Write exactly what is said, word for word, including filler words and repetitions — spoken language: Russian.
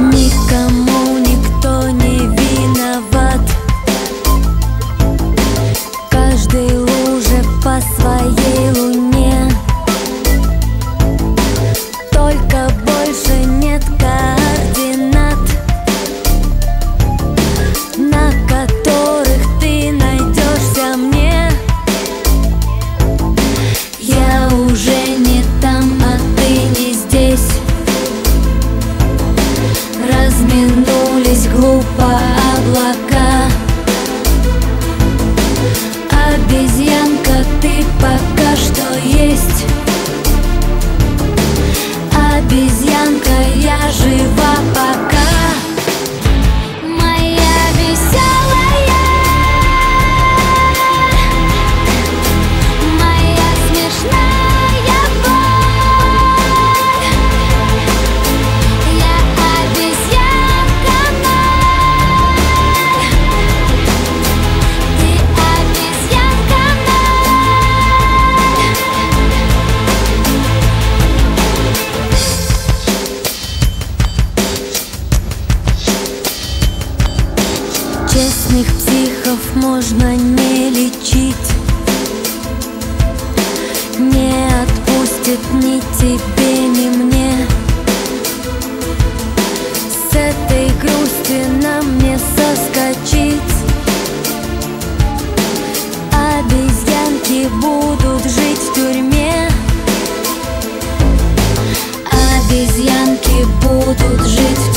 Никому никто не виноват. Каждый луже по своей луне. Только больше нет координат, на которых ты найдешься мне. Я уже не там, а ты не здесь. Разминулись глупо облака. Обезьянка, ты пока что есть. Обезьянка, я жива пока. Моя веселая, моя смешная боль. Я обезьянка ноль. Ты обезьянка ноль. Честных психов можно не лечить. Не отпустит ни тебе, ни мне. С этой грусти нам не соскочить. Обезьянки будут жить в тюрьме. Обезьянки будут жить в